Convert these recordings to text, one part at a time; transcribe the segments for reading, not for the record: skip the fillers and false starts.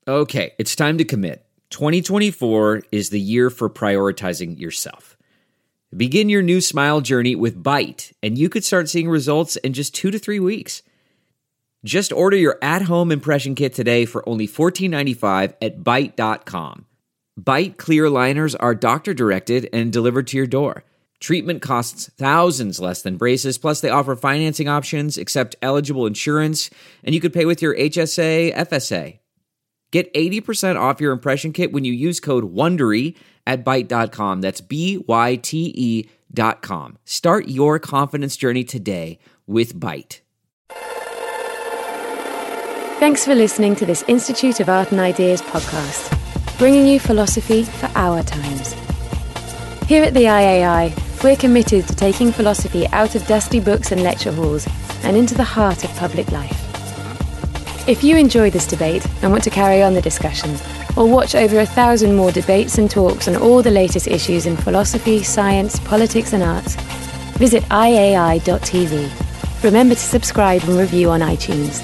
Okay, it's time to commit. 2024 is the year for prioritizing yourself. Begin your new smile journey with Byte, and you could start seeing results in just 2 to 3 weeks. Just order your at-home impression kit today for only $14.95 at Byte.com. Byte clear liners are doctor-directed and delivered to your door. Treatment costs thousands less than braces, plus they offer financing options, accept eligible insurance, and you could pay with your HSA, FSA. Get 80% off your impression kit when you use code WONDERY at Byte.com. That's BYTE.com. Start your confidence journey today with Byte. Thanks for listening to this Institute of Art and Ideas podcast, bringing you philosophy for our times. Here at the IAI, we're committed to taking philosophy out of dusty books and lecture halls and into the heart of public life. If you enjoy this debate and want to carry on the discussion, or watch over 1,000 more debates and talks on all the latest issues in philosophy, science, politics and arts, visit iai.tv. Remember to subscribe and review on iTunes.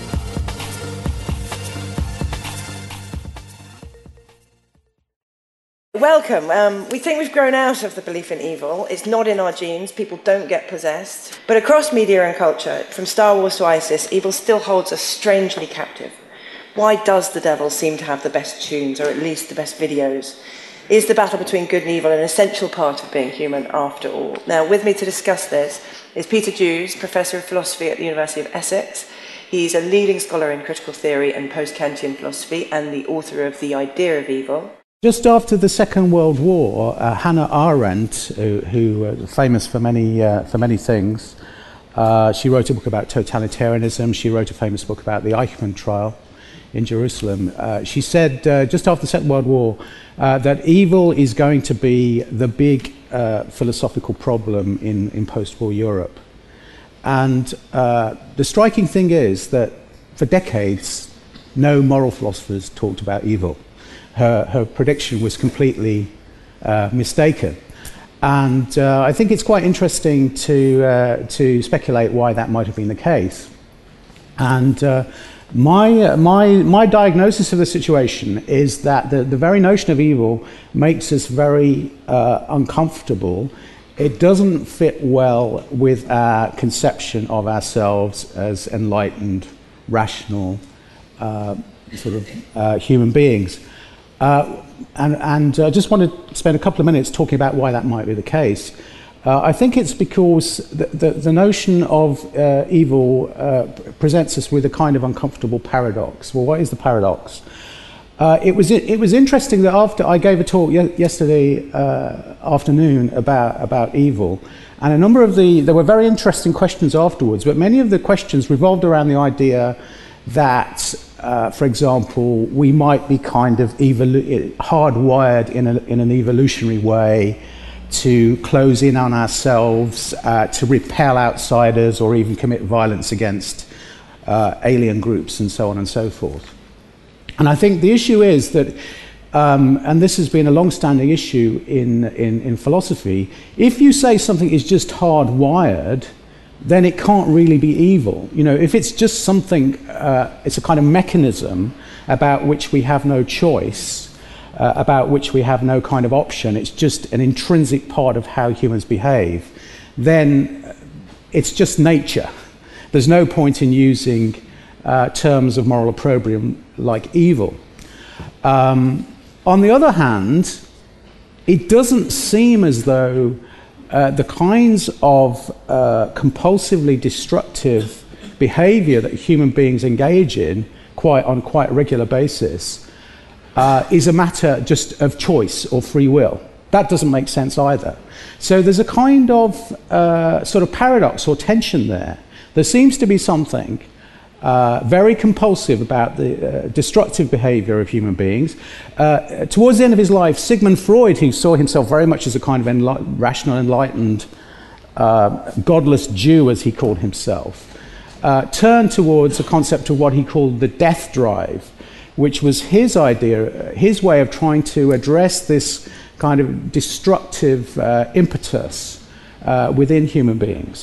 Welcome. We think we've grown out of the belief in evil. It's not in our genes. People don't get possessed. But across media and culture, from Star Wars to ISIS, evil still holds us strangely captive. Why does the devil seem to have the best tunes, or at least the best videos? Is the battle between good and evil an essential part of being human after all? Now, with me to discuss this is Peter Dews, Professor of Philosophy at the University of Essex. He's a leading scholar in critical theory and post-Kantian philosophy and the author of The Idea of Evil. Just after the Second World War, Hannah Arendt, who was famous for many things, she wrote a book about totalitarianism. She wrote a famous book about the Eichmann trial in Jerusalem. She said just after the Second World War that evil is going to be the big philosophical problem in post-war Europe. And the striking thing is that for decades, no moral philosophers talked about evil. Her prediction was completely mistaken. And I think it's quite interesting to speculate why that might have been the case. And my diagnosis of the situation is that the very notion of evil makes us very uncomfortable. It doesn't fit well with our conception of ourselves as enlightened, rational, human beings. And I just want to spend a couple of minutes talking about why that might be the case. I think it's because the notion of evil presents us with a kind of uncomfortable paradox. Well, what is the paradox? It was interesting that after I gave a talk yesterday afternoon about evil, and a number of there were very interesting questions afterwards, but many of the questions revolved around the idea that for example, we might be kind of hardwired in an evolutionary way to close in on ourselves, to repel outsiders, or even commit violence against alien groups, and so on and so forth. And I think the issue is that, and this has been a long-standing issue in philosophy, if you say something is just hardwired, then it can't really be evil. You know, if it's just something, it's a kind of mechanism about which we have no choice, about which we have no kind of option, it's just an intrinsic part of how humans behave, then it's just nature. There's no point in using terms of moral opprobrium like evil. On the other hand, it doesn't seem as though the kinds of compulsively destructive behavior that human beings engage in on quite a regular basis is a matter just of choice or free will. That doesn't make sense either. So there's a kind of sort of paradox or tension there. There seems to be something very compulsive about the destructive behavior of human beings. Towards the end of his life, Sigmund Freud, who saw himself very much as a kind of rational, enlightened, godless Jew, as he called himself, turned towards a concept of what he called the death drive, which was his idea, his way of trying to address this kind of destructive impetus within human beings.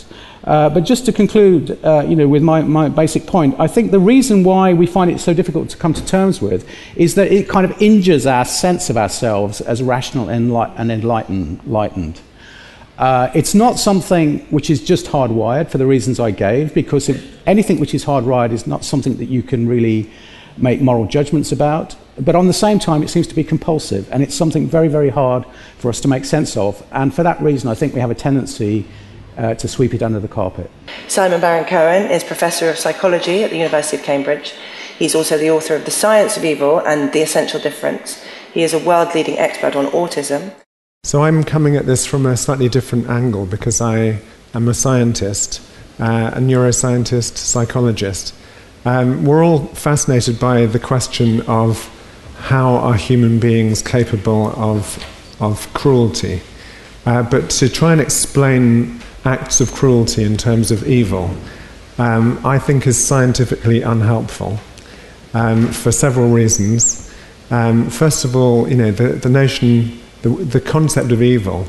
But just to conclude, with my basic point, I think the reason why we find it so difficult to come to terms with is that it kind of injures our sense of ourselves as rational and enlightened. It's not something which is just hardwired for the reasons I gave, because anything which is hardwired is not something that you can really make moral judgments about. But on the same time, it seems to be compulsive, and it's something very, very hard for us to make sense of. And for that reason, I think we have a tendency to sweep it under the carpet. Simon Baron-Cohen is Professor of Psychology at the University of Cambridge. He's also the author of The Science of Evil and The Essential Difference. He is a world-leading expert on autism. So I'm coming at this from a slightly different angle because I am a scientist, a neuroscientist, psychologist. We're all fascinated by the question of how are human beings capable of cruelty. But to try and explain acts of cruelty in terms of evil, I think is scientifically unhelpful for several reasons. First of all, the notion, the concept of evil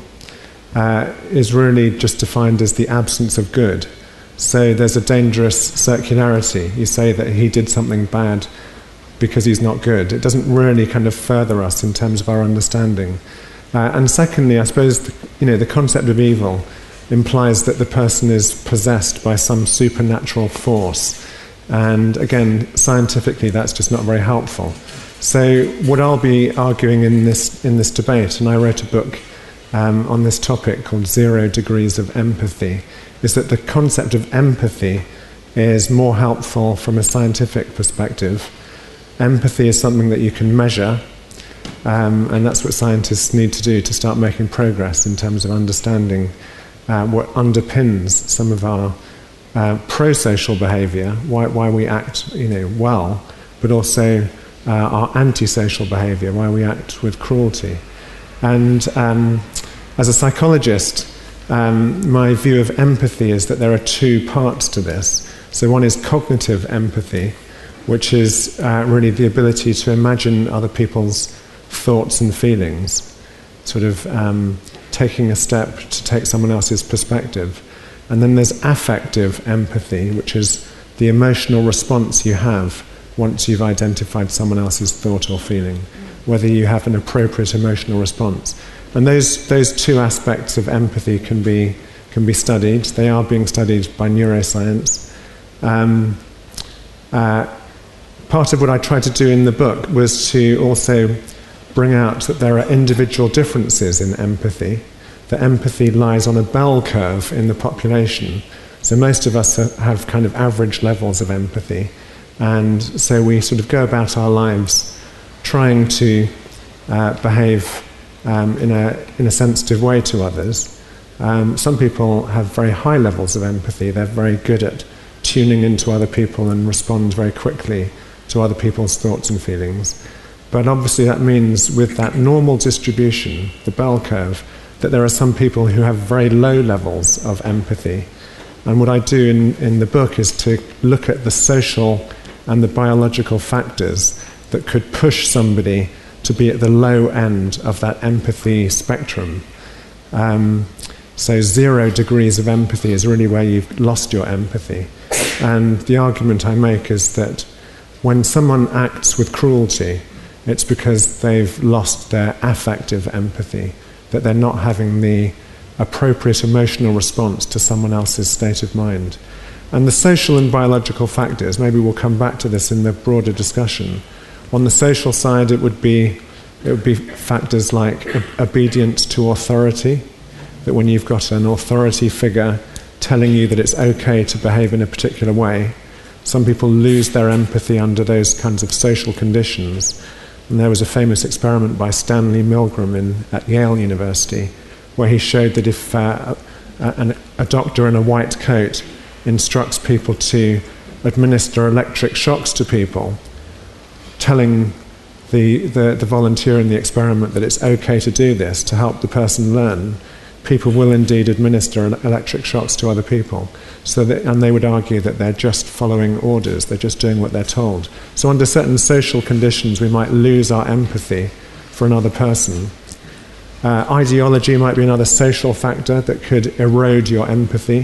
is really just defined as the absence of good. So there's a dangerous circularity. You say that he did something bad because he's not good. It doesn't really kind of further us in terms of our understanding. And secondly, I suppose, the concept of evil implies that the person is possessed by some supernatural force. And again, scientifically, that's just not very helpful. So what I'll be arguing in this debate, and I wrote a book on this topic called 0 Degrees of Empathy, is that the concept of empathy is more helpful from a scientific perspective. Empathy is something that you can measure, and that's what scientists need to do to start making progress in terms of understanding what underpins some of our pro-social behaviour, why we act well, but also our anti-social behaviour, why we act with cruelty. And as a psychologist, my view of empathy is that there are two parts to this. So one is cognitive empathy, which is really the ability to imagine other people's thoughts and feelings, sort of taking a step to take someone else's perspective. And then there's affective empathy, which is the emotional response you have once you've identified someone else's thought or feeling, whether you have an appropriate emotional response. And those two aspects of empathy can be studied. They are being studied by neuroscience. Part of what I tried to do in the book was to also bring out that there are individual differences in empathy. That empathy lies on a bell curve in the population. So most of us have kind of average levels of empathy. And so we sort of go about our lives trying to behave in a sensitive way to others. Some people have very high levels of empathy. They're very good at tuning into other people and respond very quickly to other people's thoughts and feelings. But obviously that means with that normal distribution, the bell curve, that there are some people who have very low levels of empathy. And what I do in the book is to look at the social and the biological factors that could push somebody to be at the low end of that empathy spectrum. So 0 degrees of empathy is really where you've lost your empathy. And the argument I make is that when someone acts with cruelty, it's because they've lost their affective empathy, that they're not having the appropriate emotional response to someone else's state of mind. And the social and biological factors, maybe we'll come back to this in the broader discussion. On the social side, it would be factors like obedience to authority, that when you've got an authority figure telling you that it's okay to behave in a particular way, some people lose their empathy under those kinds of social conditions. And there was a famous experiment by Stanley Milgram at Yale University, where he showed that if a doctor in a white coat instructs people to administer electric shocks to people, telling the volunteer in the experiment that it's okay to do this to help the person learn, people will indeed administer electric shocks to other people. And they would argue that they're just following orders, they're just doing what they're told. So under certain social conditions, we might lose our empathy for another person. Ideology might be another social factor that could erode your empathy.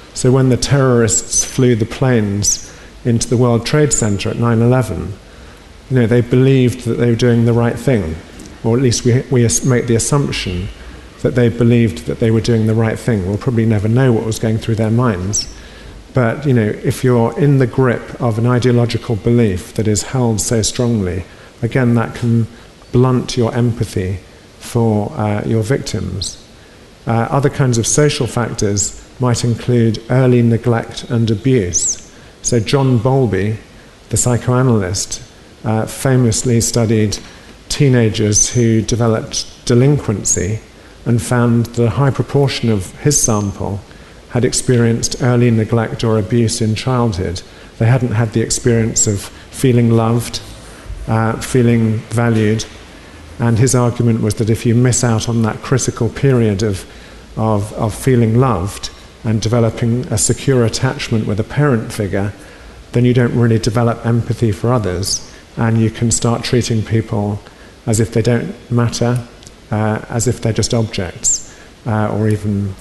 So when the terrorists flew the planes into the World Trade Center at 9/11, they believed that they were doing the right thing, or at least we make the assumption that they believed that they were doing the right thing. We'll probably never know what was going through their minds. But, if you're in the grip of an ideological belief that is held so strongly, again, that can blunt your empathy for your victims. Other kinds of social factors might include early neglect and abuse. So John Bowlby, the psychoanalyst, famously studied teenagers who developed delinquency and found that a high proportion of his sample had experienced early neglect or abuse in childhood. They hadn't had the experience of feeling loved, feeling valued, and his argument was that if you miss out on that critical period of feeling loved and developing a secure attachment with a parent figure, then you don't really develop empathy for others, and you can start treating people as if they don't matter, as if they're just objects, or even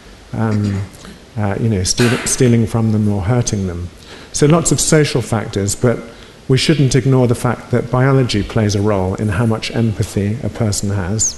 stealing from them or hurting them. So lots of social factors, but we shouldn't ignore the fact that biology plays a role in how much empathy a person has.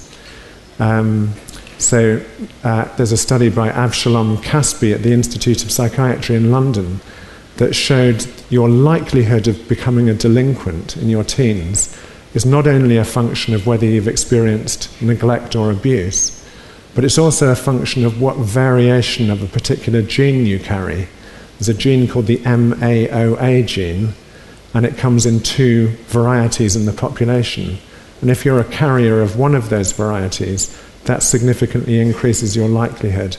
There's a study by Avshalom Caspi at the Institute of Psychiatry in London that showed your likelihood of becoming a delinquent in your teens is not only a function of whether you've experienced neglect or abuse, but it's also a function of what variation of a particular gene you carry. There's a gene called the MAOA gene, and it comes in 2 varieties in the population. And if you're a carrier of one of those varieties, that significantly increases your likelihood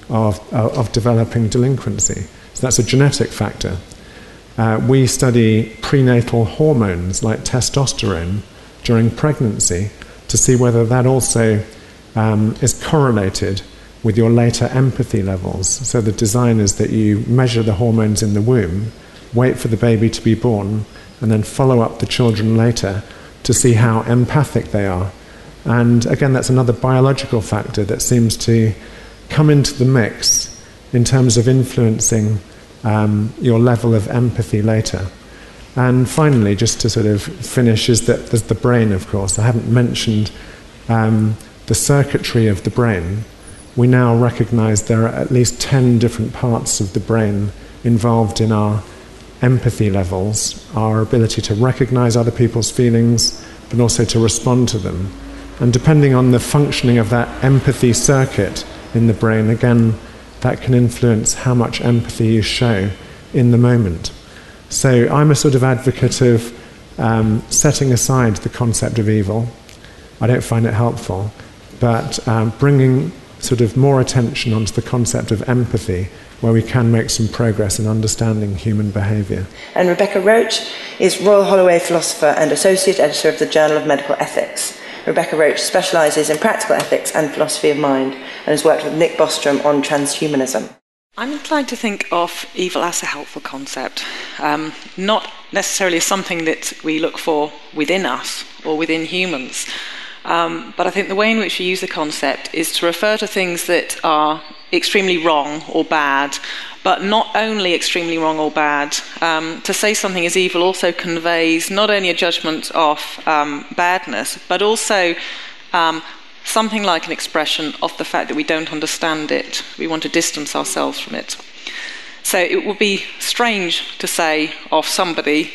of developing delinquency. So that's a genetic factor. We study prenatal hormones like testosterone during pregnancy to see whether that also is correlated with your later empathy levels. So the design is that you measure the hormones in the womb, wait for the baby to be born, and then follow up the children later to see how empathic they are. And again, that's another biological factor that seems to come into the mix in terms of influencing your level of empathy later. And finally, just to sort of finish, is that there's the brain, of course. I haven't mentioned the circuitry of the brain. We now recognize there are at least 10 different parts of the brain involved in our empathy levels, our ability to recognize other people's feelings, but also to respond to them. And depending on the functioning of that empathy circuit in the brain, again, that can influence how much empathy you show in the moment. So I'm a sort of advocate of setting aside the concept of evil. I don't find it helpful, but bringing sort of more attention onto the concept of empathy, where we can make some progress in understanding human behaviour. And Rebecca Roach is Royal Holloway philosopher and associate editor of the Journal of Medical Ethics. Rebecca Roach specialises in practical ethics and philosophy of mind and has worked with Nick Bostrom on transhumanism. I'm inclined to think of evil as a helpful concept, not necessarily as something that we look for within us or within humans. But I think the way in which we use the concept is to refer to things that are extremely wrong or bad, but not only extremely wrong or bad. To say something is evil also conveys not only a judgment of badness, but also something like an expression of the fact that we don't understand it. We want to distance ourselves from it. So it would be strange to say of somebody,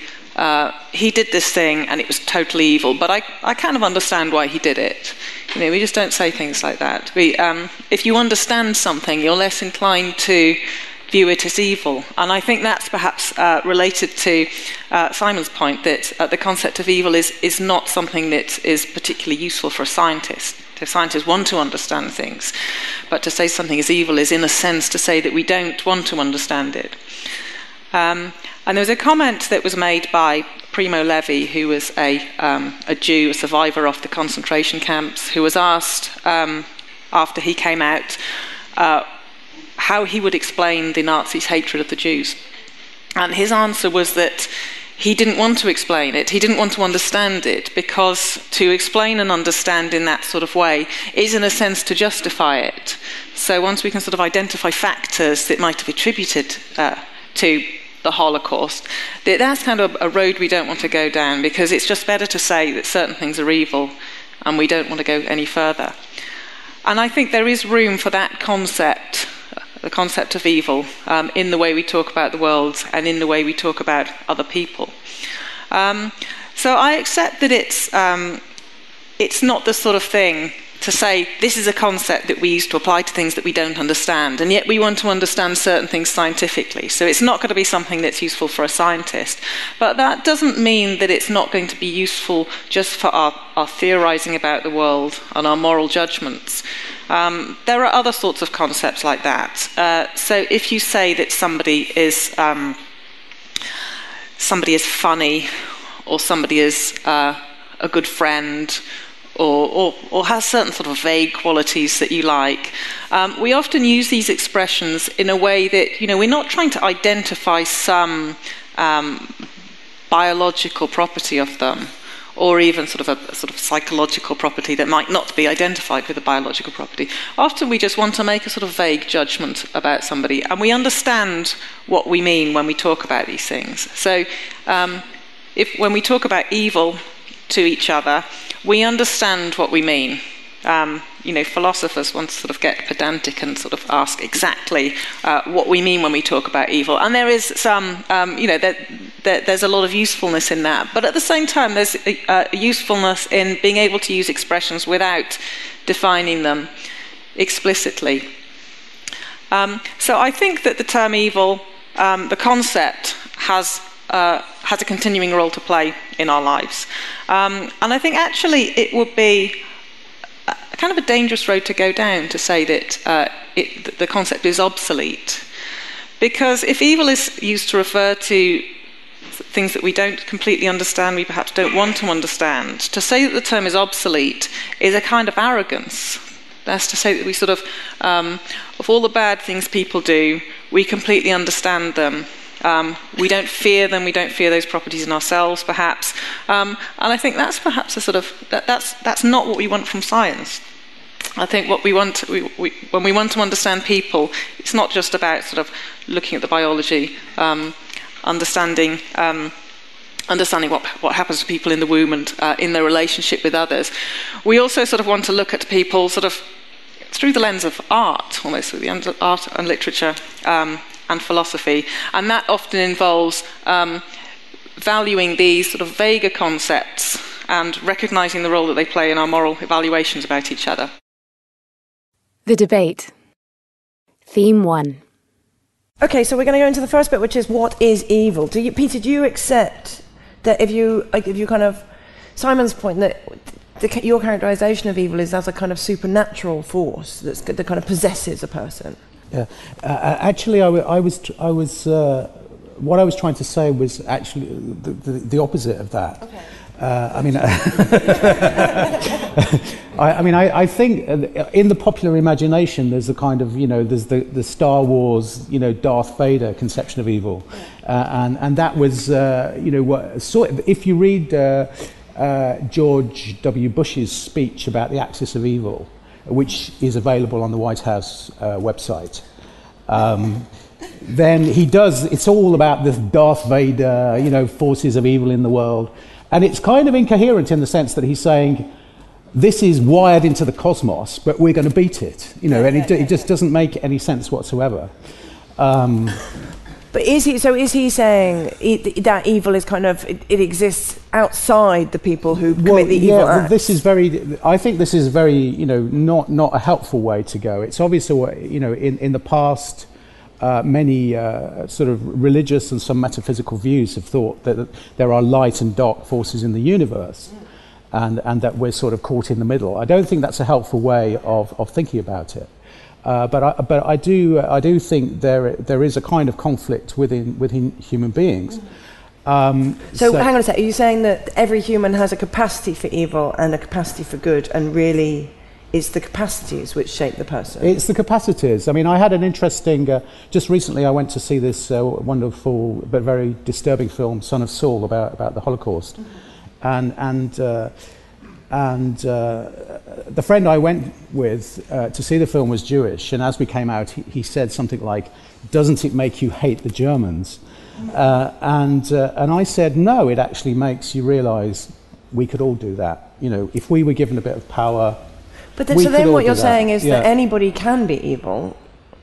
he did this thing and it was totally evil, but I kind of understand why he did it. You know, we just don't say things like that. If you understand something, you're less inclined to view it as evil. And I think that's perhaps related to Simon's point that the concept of evil is not something that is particularly useful for a scientist. So scientists want to understand things, but to say something is evil is in a sense to say that we don't want to understand it. And there was a comment that was made by Primo Levi, who was a Jew, a survivor of the concentration camps, who was asked after he came out how he would explain the Nazis' hatred of the Jews. And his answer was that he didn't want to explain it. He didn't want to understand it, because to explain and understand in that sort of way is, in a sense, to justify it. So once we can sort of identify factors that might have attributed to the Holocaust, that's kind of a road we don't want to go down, because it's just better to say that certain things are evil and we don't want to go any further. And I think there is room for that concept, the concept of evil, in the way we talk about the world and in the way we talk about other people. So I accept that it's not the sort of thing to say this is a concept that we use to apply to things that we don't understand, and yet we want to understand certain things scientifically. So it's not going to be something that's useful for a scientist. But that doesn't mean that it's not going to be useful just for our theorizing about the world and our moral judgments. There are other sorts of concepts like that. So if you say that somebody is funny, or somebody is a good friend, or has certain sort of vague qualities that you like, we often use these expressions in a way that, we're not trying to identify some biological property of them, or even sort of a sort of psychological property that might not be identified with a biological property. Often we just want to make a sort of vague judgment about somebody, and we understand what we mean when we talk about these things. So when we talk about evil to each other, we understand what we mean. Philosophers want to sort of get pedantic and sort of ask exactly what we mean when we talk about evil. And there is some, there's a lot of usefulness in that. But at the same time, there's a usefulness in being able to use expressions without defining them explicitly. So I think that the term evil, the concept, has a continuing role to play in our lives. And I think actually it would be kind of a dangerous road to go down to say that the concept is obsolete. Because if evil is used to refer to things that we don't completely understand, we perhaps don't want to understand, to say that the term is obsolete is a kind of arrogance. That's to say that we sort of all the bad things people do, we completely understand them. We don't fear them. We don't fear those properties in ourselves, perhaps. And I think that's perhaps a sort of that's not what we want from science. I think what we want when we want to understand people, it's not just about sort of looking at the biology, understanding what happens to people in the womb and in their relationship with others. We also sort of want to look at people sort of through the lens of art, almost through the art and literature. And philosophy, and that often involves valuing these sort of vaguer concepts and recognising the role that they play in our moral evaluations about each other. The debate. Theme 1. Okay, so we're going to go into the first bit, which is what is evil? Peter, do you accept that if you kind of Simon's point that your characterisation of evil is as a kind of supernatural force that kind of possesses a person? Yeah, actually, I was what I was trying to say was actually the opposite of that. Okay. I think in the popular imagination, there's a kind of there's the Star Wars Darth Vader conception of evil, and that was if you read George W. Bush's speech about the axis of evil, which is available on the White House website. Then it's all about the Darth Vader, forces of evil in the world. And it's kind of incoherent in the sense that he's saying, this is wired into the cosmos, but we're going to beat it. And it just doesn't make any sense whatsoever. But is he saying that evil is kind of, it exists outside the people who commit the evil acts? I think this is very, not a helpful way to go. It's obvious, in the past, many sort of religious and some metaphysical views have thought that there are light and dark forces in the universe, and that we're sort of caught in the middle. I don't think that's a helpful way of thinking about it. But I do think there is a kind of conflict within human beings. So hang on a sec. Are you saying that every human has a capacity for evil and a capacity for good, and really it's the capacities which shape the person. It's the capacities. I mean, I had an interesting... just recently I went to see this wonderful but very disturbing film, Son of Saul, about the Holocaust. Mm-hmm. And the friend I went with to see the film was Jewish, and as we came out, he said something like, "Doesn't it make you hate the Germans?" And I said, no, it actually makes you realise we could all do that. You know, if we were given a bit of power... But then what you're saying is that anybody can be evil,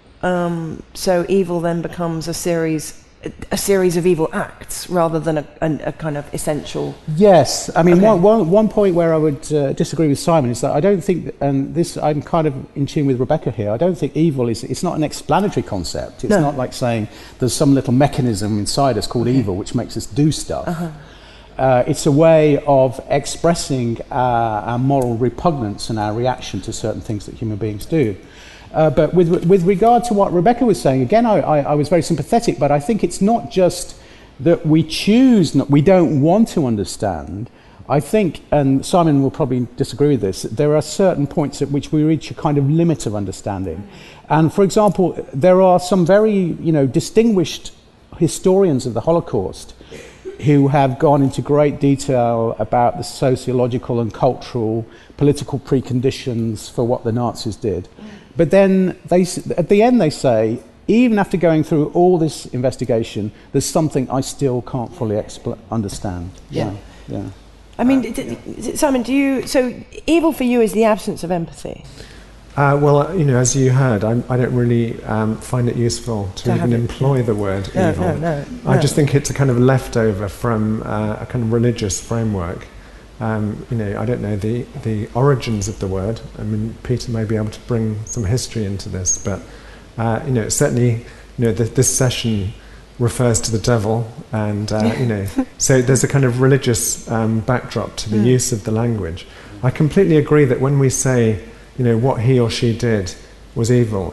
so evil then becomes a series of evil acts rather than a kind of essential... Yes, I mean, one point where I would disagree with Simon is that I don't think, and this I'm kind of in tune with Rebecca here, I don't think evil it's not an explanatory concept. It's not like saying there's some little mechanism inside us called evil which makes us do stuff. It's a way of expressing our moral repugnance and our reaction to certain things that human beings do. But with regard to what Rebecca was saying, again, I was very sympathetic, but I think it's not just that we we don't want to understand. I think, and Simon will probably disagree with this, there are certain points at which we reach a kind of limit of understanding. And for example, there are some very, distinguished historians of the Holocaust who have gone into great detail about the sociological and cultural, political preconditions for what the Nazis did. But then, at the end they say, even after going through all this investigation, there's something I still can't fully understand. Yeah. I mean, Simon, so evil for you is the absence of empathy? Well, as you heard, I don't really find it useful to even employ the word evil. No. I just think it's a kind of leftover from a kind of religious framework. I don't know the origins of the word. I mean, Peter may be able to bring some history into this, but certainly, this session refers to the devil, and so there's a kind of religious backdrop to the use of the language. I completely agree that when we say, what he or she did was evil,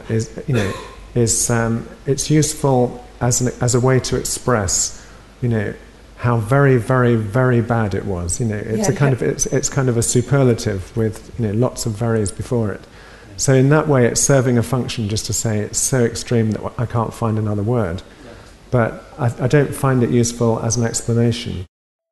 it's useful as a way to express, how very, very, very bad it was. It's kind of a superlative with lots of veries before it. So in that way, it's serving a function just to say it's so extreme that I can't find another word. But I don't find it useful as an explanation.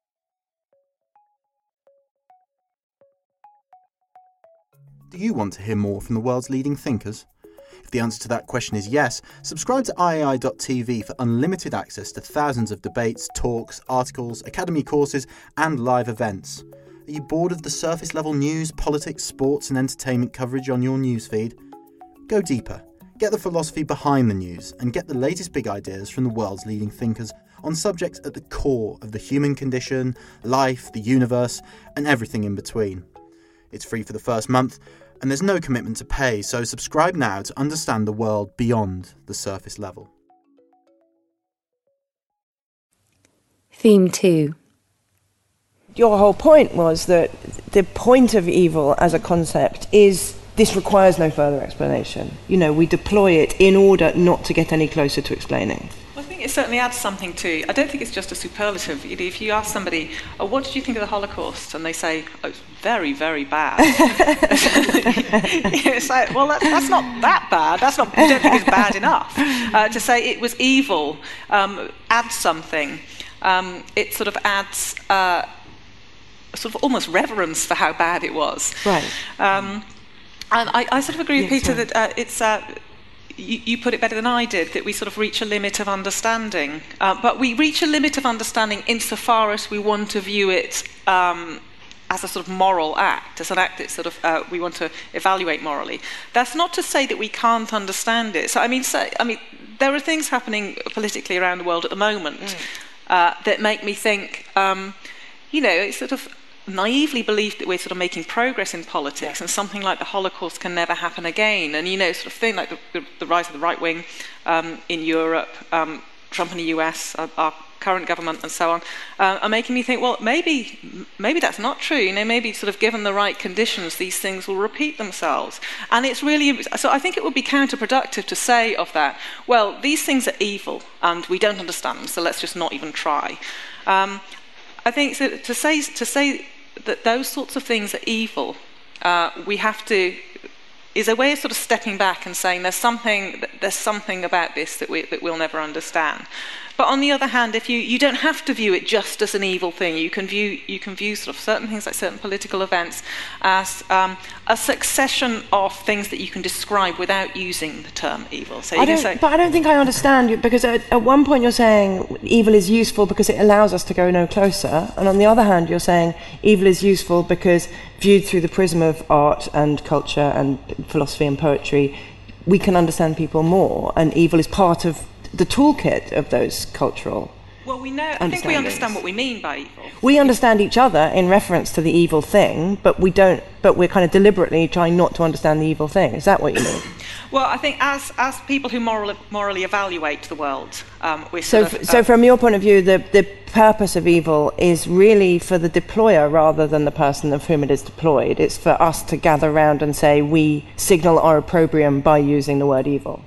Do you want to hear more from the world's leading thinkers? If the answer to that question is yes, subscribe to iai.tv for unlimited access to thousands of debates, talks, articles, academy courses and live events. Are you bored of the surface level news, politics, sports and entertainment coverage on your newsfeed? Go deeper, get the philosophy behind the news and get the latest big ideas from the world's leading thinkers on subjects at the core of the human condition, life, the universe and everything in between. It's free for the first month, and there's no commitment to pay, so subscribe now to understand the world beyond the surface level. Theme 2. Your whole point was that the point of evil as a concept is this requires no further explanation. We deploy it in order not to get any closer to explaining. I think it certainly adds something to. I don't think it's just a superlative. If you ask somebody, what did you think of the Holocaust? And they say, it's very, very bad. It's like, well, that's not that bad. I don't think it's bad enough. To say it was evil adds something. It sort of adds sort of almost reverence for how bad it was. Right. And I sort of agree with Peter that it's... You put it better than I did, that we sort of reach a limit of understanding. But we reach a limit of understanding insofar as we want to view it as a sort of moral act, as an act that sort of we want to evaluate morally. That's not to say that we can't understand it. So I mean, there are things happening politically around the world at the moment that make me think, it's sort of naively believed that we're sort of making progress in politics and something like the Holocaust can never happen again. And, sort of thing like the rise of the right wing in Europe, Trump in the US, our current government and so on, are making me think, well, maybe that's not true. Maybe sort of given the right conditions, these things will repeat themselves. And it's really, so I think it would be counterproductive to say of that, well, these things are evil and we don't understand them, so let's just not even try. I think to say that those sorts of things are evil, we have to is a way of sort of stepping back and saying there's something about this that we'll never understand. But on the other hand, if you don't have to view it just as an evil thing. You can view sort of certain things like certain political events as a succession of things that you can describe without using the term evil. So but I don't think I understand you, because at one point you're saying evil is useful because it allows us to go no closer, and on the other hand you're saying evil is useful because viewed through the prism of art and culture and philosophy and poetry, we can understand people more, and evil is part of the toolkit of those cultural. Well, I think we understand what we mean by evil. We understand each other in reference to the evil thing, but we're kind of deliberately trying not to understand the evil thing. Is that what you mean? Well, I think as people who morally evaluate the world, we're so from your point of view, the purpose of evil is really for the deployer rather than the person of whom it is deployed. It's for us to gather around and say we signal our opprobrium by using the word evil.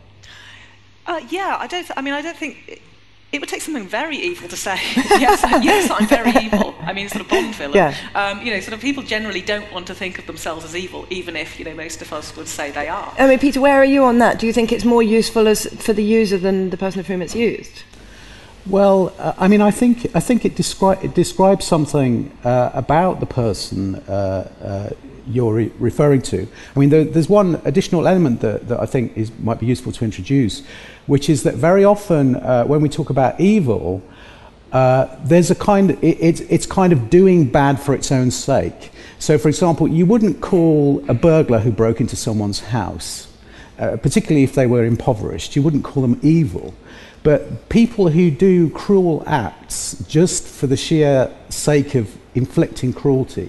I don't think it would take something very evil to say yes, I'm very evil. I mean, sort of Bond villain. Yeah. Sort of people generally don't want to think of themselves as evil, even if most of us would say they are. I mean, Peter, where are you on that? Do you think it's more useful for the user than the person of whom it's used? Well, I think it describes something about the person you're referring to. I mean, there's one additional element that I think might be useful to introduce, which is that very often when we talk about evil, there's it's kind of doing bad for its own sake. So, for example, you wouldn't call a burglar who broke into someone's house, particularly if they were impoverished, you wouldn't call them evil. But people who do cruel acts just for the sheer sake of inflicting cruelty,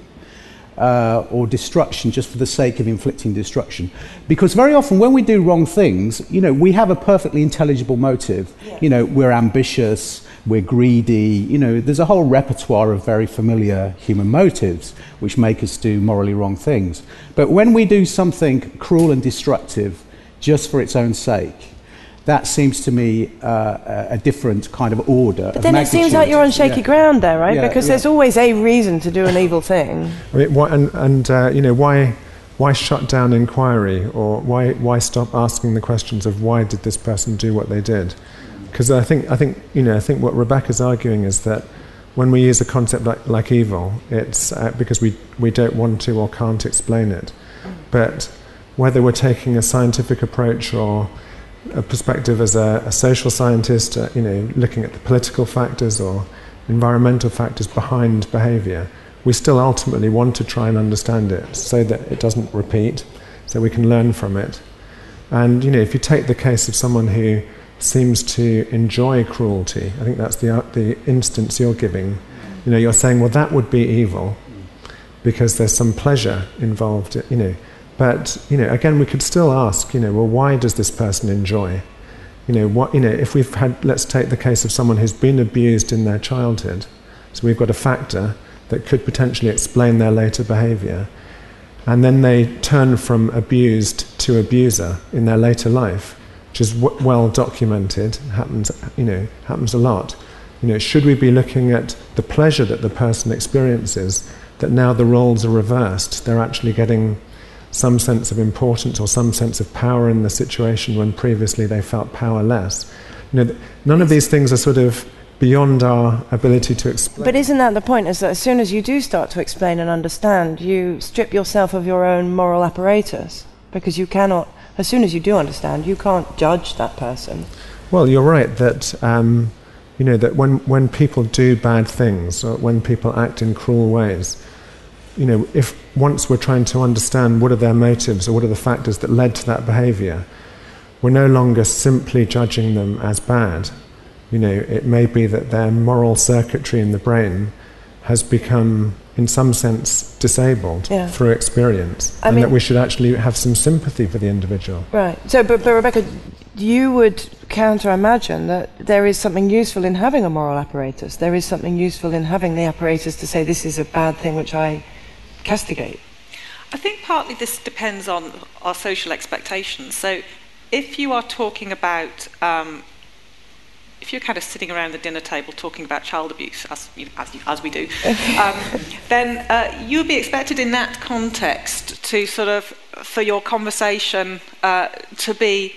or destruction just for the sake of inflicting destruction. Because very often when we do wrong things, we have a perfectly intelligible motive. Yeah. We're ambitious, we're greedy, there's a whole repertoire of very familiar human motives which make us do morally wrong things. But when we do something cruel and destructive just for its own sake, that seems to me a different kind of order. But then it seems like you're on shaky ground there, right? Because there's always a reason to do an evil thing. I mean, why shut down inquiry, or why stop asking the questions of why did this person do what they did? Because I think what Rebecca's arguing is that when we use a concept like evil, it's because we don't want to or can't explain it. But whether we're taking a scientific approach or a perspective as a social scientist, looking at the political factors or environmental factors behind behaviour, we still ultimately want to try and understand it so that it doesn't repeat, so we can learn from it. And if you take the case of someone who seems to enjoy cruelty, I think that's the instance you're giving. You're saying, well, that would be evil because there's some pleasure involved, But again, we could still ask, well, why does this person enjoy? If we've had, let's take the case of someone who's been abused in their childhood, so we've got a factor that could potentially explain their later behaviour, and then they turn from abused to abuser in their later life, which is well documented, happens a lot. Should we be looking at the pleasure that the person experiences, that now the roles are reversed, they're actually getting some sense of importance or some sense of power in the situation when previously they felt powerless. None of these things are sort of beyond our ability to explain. But isn't that the point, is that as soon as you do start to explain and understand, you strip yourself of your own moral apparatus? Because you cannot, as soon as you do understand, you can't judge that person. Well, you're right that that when people do bad things, or when people act in cruel ways, if once we're trying to understand what are their motives or what are the factors that led to that behaviour, we're no longer simply judging them as bad. It may be that their moral circuitry in the brain has become, in some sense, disabled through experience, and that we should actually have some sympathy for the individual. Right. So, but Rebecca, you would counter-imagine that there is something useful in having a moral apparatus. There is something useful in having the apparatus to say this is a bad thing which I castigate. I think partly this depends on our social expectations. So if you are talking about if you're kind of sitting around the dinner table talking about child abuse, as we do, then you would be expected in that context to sort of, for your conversation to be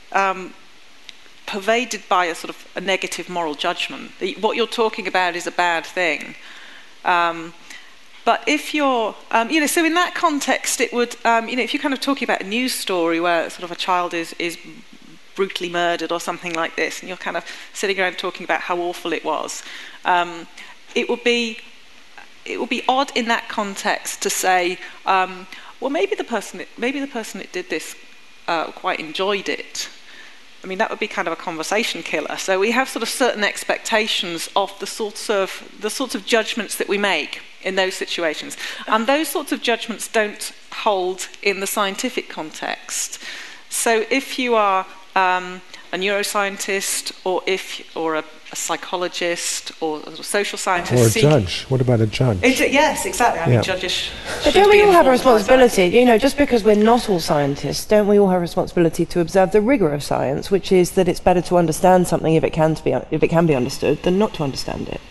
pervaded by a sort of a negative moral judgment. What you're talking about is a bad thing. But if you're, so in that context, it would, if you're kind of talking about a news story where sort of a child is brutally murdered or something like this, and you're kind of sitting around talking about how awful it was, it would be odd in that context to say, well, maybe the person that did this quite enjoyed it. I mean, that would be kind of a conversation killer. So we have sort of certain expectations of the sorts of judgments that we make in those situations. And those sorts of judgments don't hold in the scientific context. So if you are a neuroscientist or a psychologist or a social scientist... Or a judge. What about a judge? Yes, exactly. I mean, judges... But don't we all have a responsibility? Just because we're not all scientists, don't we all have a responsibility to observe the rigour of science, which is that it's better to understand something if it can be understood than not to understand it?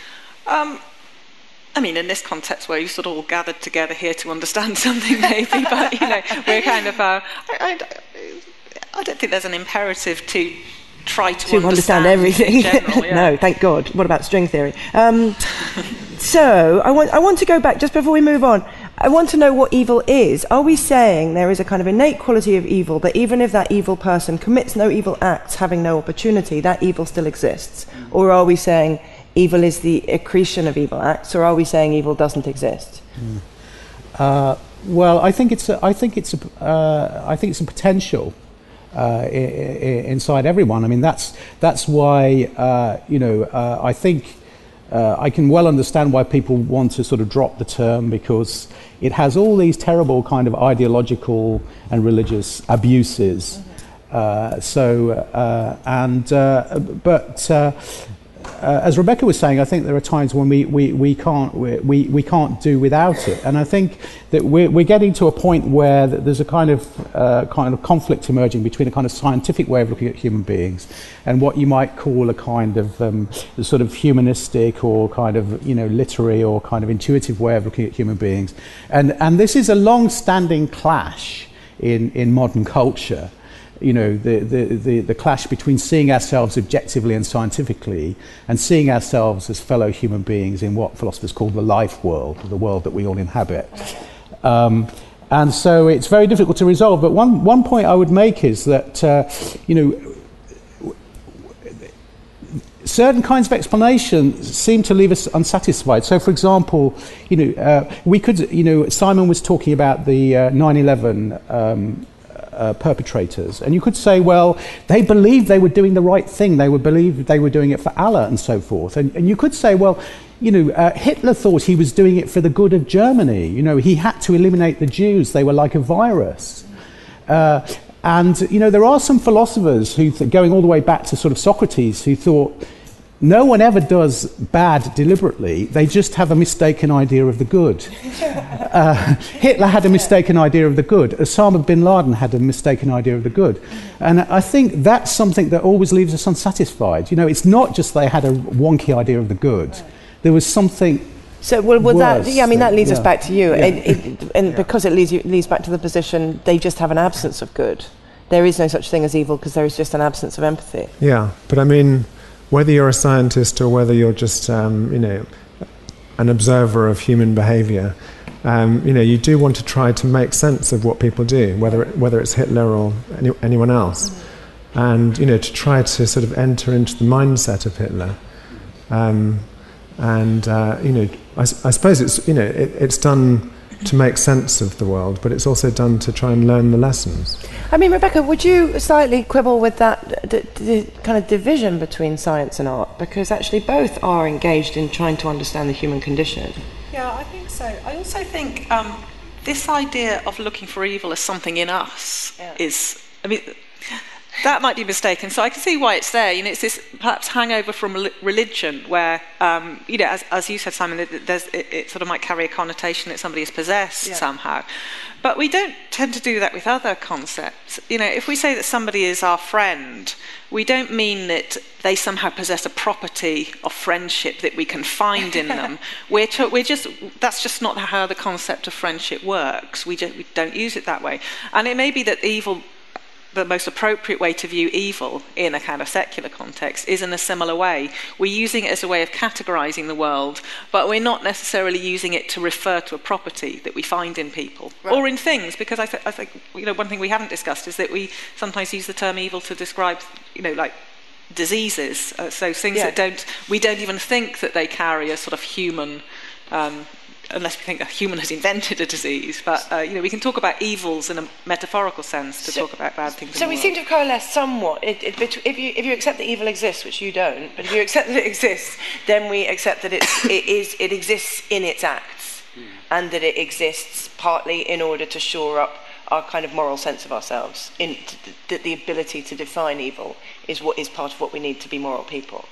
I mean, in this context where you sort of all gathered together here to understand something, maybe, but, we're kind of... I don't think there's an imperative to try to understand everything. In general, yeah. No, thank God. What about string theory? So I want to go back, just before we move on, I want to know what evil is. Are we saying there is a kind of innate quality of evil, that even if that evil person commits no evil acts, having no opportunity, that evil still exists? Or are we saying evil is the accretion of evil acts, or are we saying evil doesn't exist? Well, I think it's a potential inside everyone. I mean, that's why I think I can well understand why people want to sort of drop the term, because it has all these terrible kind of ideological and religious abuses. As Rebecca was saying, I think there are times when we can't do without it, and I think that we're getting to a point where there's a kind of conflict emerging between a kind of scientific way of looking at human beings and what you might call a kind of sort of humanistic or kind of literary or kind of intuitive way of looking at human beings, and this is a long-standing clash in modern culture. The clash between seeing ourselves objectively and scientifically and seeing ourselves as fellow human beings in what philosophers call the life world, the world that we all inhabit. And so it's very difficult to resolve. But one point I would make is that, certain kinds of explanations seem to leave us unsatisfied. So, for example, we could, Simon was talking about the 9/11 perpetrators, and you could say, well, they believed they were doing the right thing, they believed they were doing it for Allah and so forth, and you could say, well, Hitler thought he was doing it for the good of Germany. He had to eliminate the Jews, they were like a virus. And there are some philosophers who, going all the way back to sort of Socrates, who thought no one ever does bad deliberately, they just have a mistaken idea of the good. Hitler had a mistaken idea of the good. Osama bin Laden had a mistaken idea of the good. And I think that's something that always leaves us unsatisfied. It's not just they had a wonky idea of the good. There was something that leads us back to you. Yeah. Because it leads back to the position, they just have an absence of good. There is no such thing as evil because there is just an absence of empathy. Yeah, but I mean, whether you're a scientist or whether you're just, an observer of human behaviour, you do want to try to make sense of what people do, whether it's Hitler or anyone else, and to try to sort of enter into the mindset of Hitler, I suppose it's done to make sense of the world, but it's also done to try and learn the lessons. I mean, Rebecca, would you slightly quibble with that the kind of division between science and art? Because actually both are engaged in trying to understand the human condition. Yeah, I think so. I also think this idea of looking for evil as something in us is, That might be mistaken. So I can see why it's there. It's this perhaps hangover from religion where, as you said, Simon, it sort of might carry a connotation that somebody is possessed somehow. But we don't tend to do that with other concepts. If we say that somebody is our friend, we don't mean that they somehow possess a property of friendship that we can find in them. That's just not how the concept of friendship works. We don't use it that way. And it may be that the most appropriate way to view evil in a kind of secular context is in a similar way. We're using it as a way of categorizing the world, but we're not necessarily using it to refer to a property that we find in people or in things, because I think one thing we haven't discussed is that we sometimes use the term evil to describe like diseases, so things that we don't even think that they carry a sort of human unless we think a human has invented a disease. But, we can talk about evils in a metaphorical sense to talk about bad things in the world. So we seem to have coalesced somewhat. If you accept that evil exists, which you don't, but if you accept that it exists, then we accept that it exists in its acts, and that it exists partly in order to shore up our kind of moral sense of ourselves. That the ability to define evil is part of what we need to be moral people.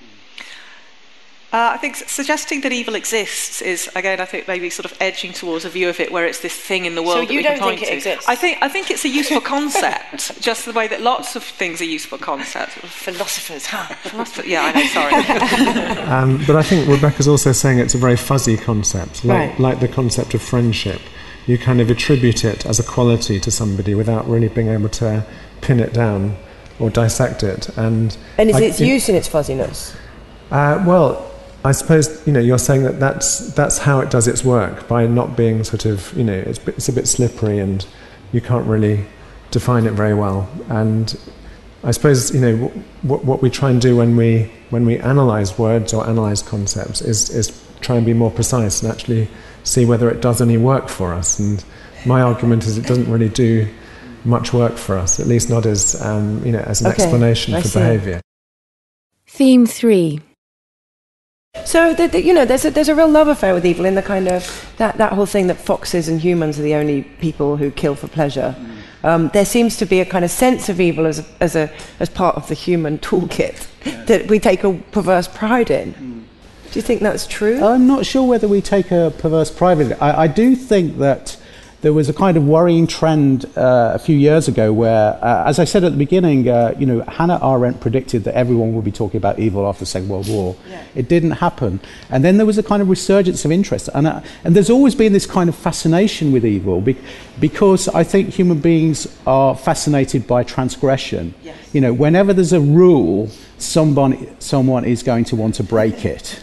I think suggesting that evil exists is, again, I think maybe sort of edging towards a view of it where it's this thing in the world that we can point to. So you don't think it exists? I think it's a useful concept, just the way that lots of things are useful concepts. Philosophers, huh? Yeah, I know, sorry. But I think Rebecca's also saying it's a very fuzzy concept, like the concept of friendship. You kind of attribute it as a quality to somebody without really being able to pin it down or dissect it. And is its use in its fuzziness? Well, I suppose you're saying that's how it does its work, by not being sort of it's a bit slippery and you can't really define it very well. And I suppose what we try and do when we analyse words or analyse concepts is try and be more precise and actually see whether it does any work for us. And my argument is it doesn't really do much work for us, at least not as as an explanation for behaviour. Theme 3. So there's a real love affair with evil in the kind of that whole thing that foxes and humans are the only people who kill for pleasure. There seems to be a kind of sense of evil as part of the human toolkit that we take a perverse pride in. Do you think that's true? I'm not sure whether we take a perverse pride in it. I do think that there was a kind of worrying trend a few years ago where, as I said at the beginning, Hannah Arendt predicted that everyone would be talking about evil after the Second World War. Yeah. It didn't happen. And then there was a kind of resurgence of interest. And there's always been this kind of fascination with evil because I think human beings are fascinated by transgression. Yes. Whenever there's a rule, someone is going to want to break it.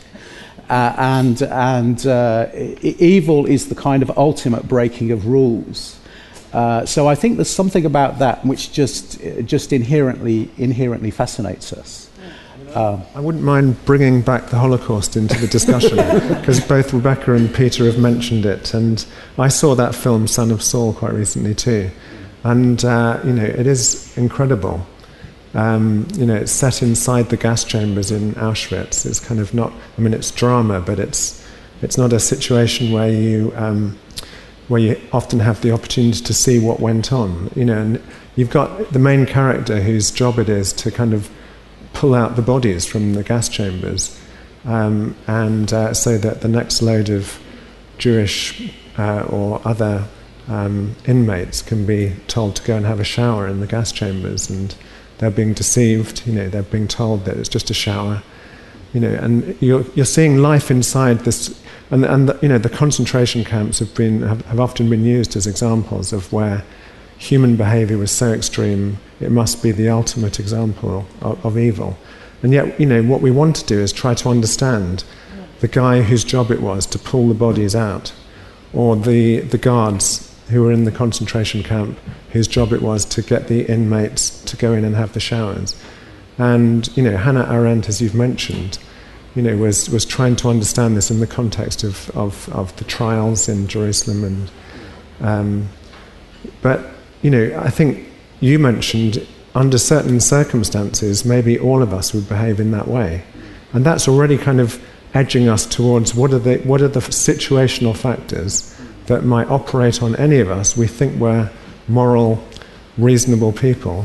Evil is the kind of ultimate breaking of rules. So I think there's something about that which just inherently fascinates us. I wouldn't mind bringing back the Holocaust into the discussion because both Rebecca and Peter have mentioned it, and I saw that film Son of Saul quite recently too, and it is incredible. It's set inside the gas chambers in Auschwitz. It's kind of not, it's drama, but it's not a situation where you often have the opportunity to see what went on. And you've got the main character whose job it is to kind of pull out the bodies from the gas chambers, so that the next load of Jewish or other inmates can be told to go and have a shower in the gas chambers, and they're being deceived. They're being told that it's just a shower. And you're seeing life inside this, and the concentration camps have often been used as examples of where human behaviour was so extreme it must be the ultimate example of evil. And yet, what we want to do is try to understand the guy whose job it was to pull the bodies out, or the guards who were in the concentration camp whose job it was to get the inmates to go in and have the showers. And Hannah Arendt, as you've mentioned, was trying to understand this in the context of the trials in Jerusalem. But I think you mentioned under certain circumstances maybe all of us would behave in that way, and that's already kind of edging us towards what are the situational factors that might operate on any of us we think we're moral, reasonable people,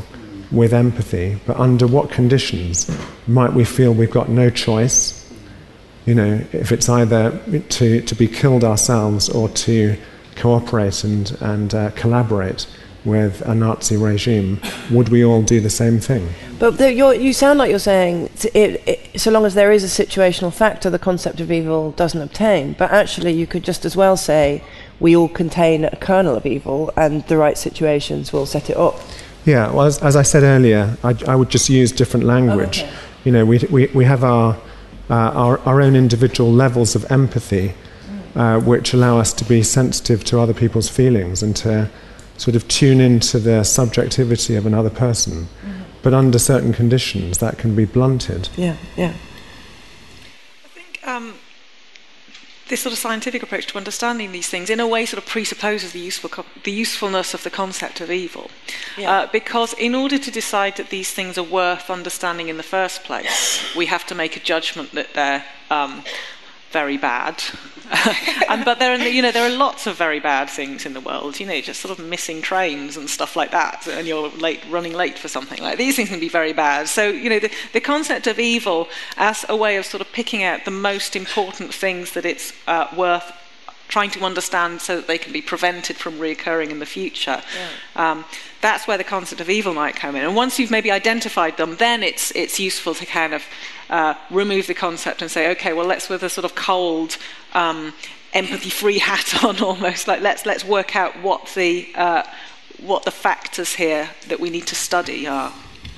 with empathy, but under what conditions might we feel we've got no choice? You know, if it's either to be killed ourselves or to cooperate and collaborate with a Nazi regime, would we all do the same thing? But you sound like you're saying, so long as there is a situational factor, the concept of evil doesn't obtain. But actually, you could just as well say, we all contain a kernel of evil, and the right situations will set it up. Yeah, well, as I said earlier, I would just use different language. Oh, okay. You know, we have our own individual levels of empathy, which allow us to be sensitive to other people's feelings and to sort of tune into the subjectivity of another person. Mm-hmm. But under certain conditions, that can be blunted. Yeah. I think this sort of scientific approach to understanding these things, in a way, sort of presupposes the usefulness of the concept of evil. Yeah. Because in order to decide that these things are worth understanding in the first place, we have to make a judgment that they're very bad. But there are lots of very bad things in the world, you know, just sort of missing trains and stuff like that, and you're running late for something. Like, these things can be very bad. So, you know, the concept of evil as a way of sort of picking out the most important things that it's worth trying to understand so that they can be prevented from reoccurring in the future. Yeah. That's where the concept of evil might come in. And once you've maybe identified them, then it's useful to kind of remove the concept and say, okay, well, let's, with a sort of cold, empathy-free hat on, almost, like let's work out what the factors here that we need to study are.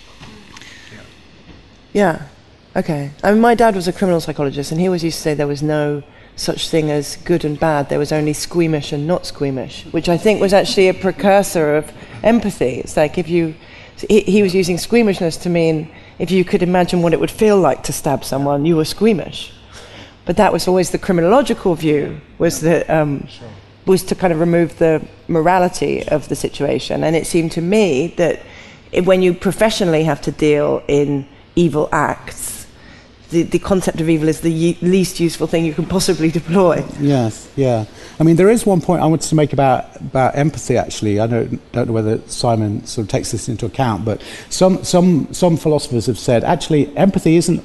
Yeah. Okay. I mean, my dad was a criminal psychologist, and he always used to say there was no such thing as good and bad. There was only squeamish and not squeamish, which I think was actually a precursor of empathy. It's like he was using squeamishness to mean if you could imagine what it would feel like to stab someone, you were squeamish. But that was always the criminological view, was that was to kind of remove the morality of the situation. And it seemed to me that when you professionally have to deal in evil acts, the concept of evil is the least useful thing you can possibly deploy. Yes, yeah. I mean, there is one point I wanted to make about empathy, actually. I don't know whether Simon sort of takes this into account, but some philosophers have said, actually, empathy isn't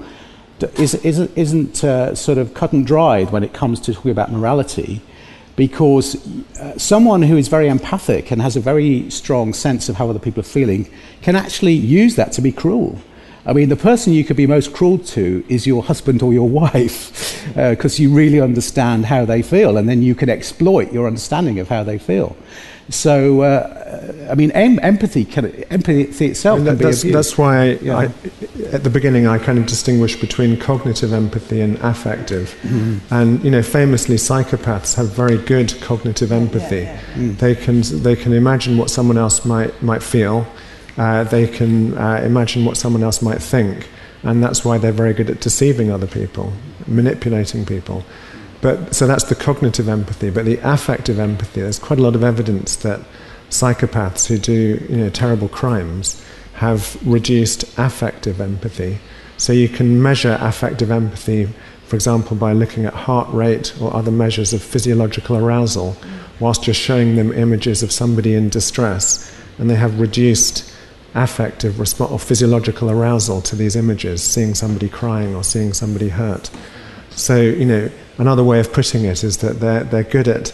sort of cut and dried when it comes to talking about morality, because someone who is very empathic and has a very strong sense of how other people are feeling can actually use that to be cruel. I mean, the person you could be most cruel to is your husband or your wife, because you really understand how they feel, and then you can exploit your understanding of how they feel. So, I mean, empathy itself can be abused. That's why at the beginning I kind of distinguish between cognitive empathy and affective. Mm-hmm. And, you know, famously, psychopaths have very good cognitive empathy. They can imagine what someone else might feel. They can imagine what someone else might think, and that's why they're very good at deceiving other people, manipulating people. So that's the cognitive empathy. But the affective empathy, there's quite a lot of evidence that psychopaths who do, you know, terrible crimes have reduced affective empathy. So you can measure affective empathy, for example, by looking at heart rate or other measures of physiological arousal, whilst you're showing them images of somebody in distress, and they have reduced affective or physiological arousal to these images, seeing somebody crying or seeing somebody hurt. So, you know, another way of putting it is that they're good at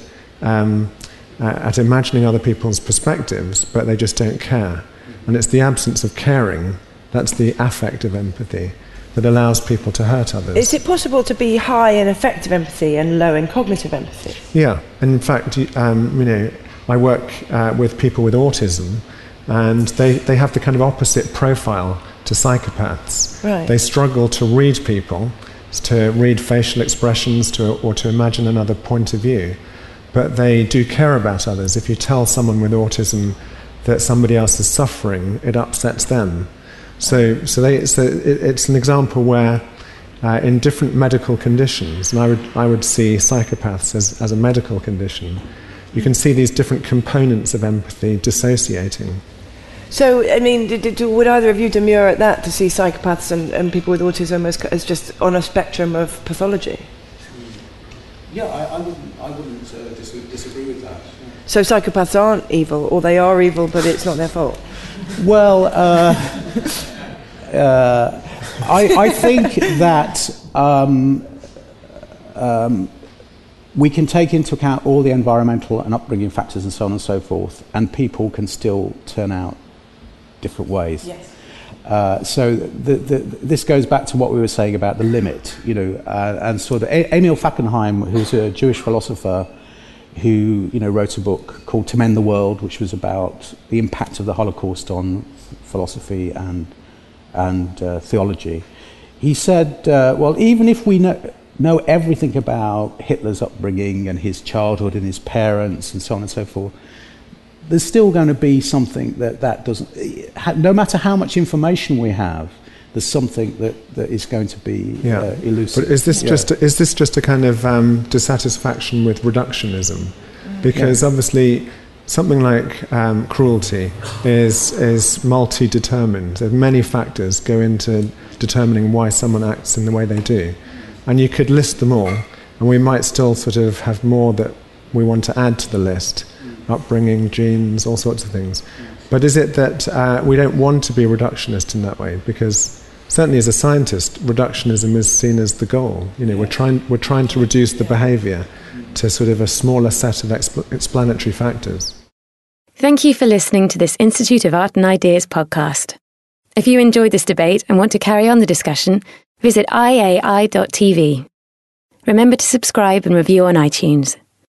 imagining other people's perspectives, but they just don't care. And it's the absence of caring, that's the affective empathy, that allows people to hurt others. Is it possible to be high in affective empathy and low in cognitive empathy? Yeah, and in fact, you know, I work with people with autism, and they have the kind of opposite profile to psychopaths. Right. They struggle to read people, to read facial expressions, or to imagine another point of view. But they do care about others. If you tell someone with autism that somebody else is suffering, it upsets them. So it's an example where in different medical conditions, and I would see psychopaths as a medical condition, you can see these different components of empathy dissociating. So, I mean, would either of you demur at that, to see psychopaths and people with autism as just on a spectrum of pathology? Yeah, I wouldn't disagree with that. So psychopaths aren't evil, or they are evil, but it's not their fault? Well, I think that we can take into account all the environmental and upbringing factors and so on and so forth, and people can still turn out different ways. Yes. So this goes back to what we were saying about the limit, and sort of Emil Fackenheim, who's a Jewish philosopher who wrote a book called To Mend the World, which was about the impact of the Holocaust on philosophy and theology. He said, well, even if we know everything about Hitler's upbringing and his childhood and his parents and so on and so forth, there's still going to be something that doesn't, no matter how much information we have, there's something that is going to be elusive. But is this just a kind of dissatisfaction with reductionism? Because obviously something like cruelty is multi-determined. There are many factors go into determining why someone acts in the way they do. And you could list them all, and we might still sort of have more that we want to add to the list. Upbringing, genes, all sorts of things. But is it that we don't want to be reductionist in that way? Because certainly as a scientist, reductionism is seen as the goal. We're trying to reduce the behaviour to sort of a smaller set of explanatory factors. Thank you for listening to this Institute of Art and Ideas podcast. If you enjoyed this debate and want to carry on the discussion, visit iai.tv. Remember to subscribe and review on iTunes.